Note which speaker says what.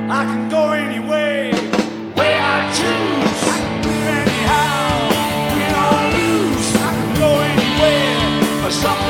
Speaker 1: I can go anyway, way I choose. I can live anyhow, win or lose. I can go anywhere, or something.